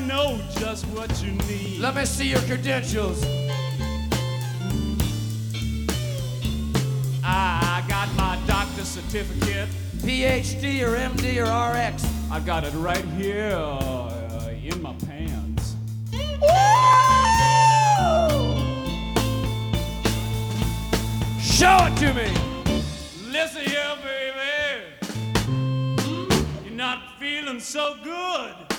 know just what you need. Let me see your credentials. I got my doctor's certificate. PhD or MD or RX? I got it right here in my pants. Show it to me. Listen here, baby. You're not feeling so good.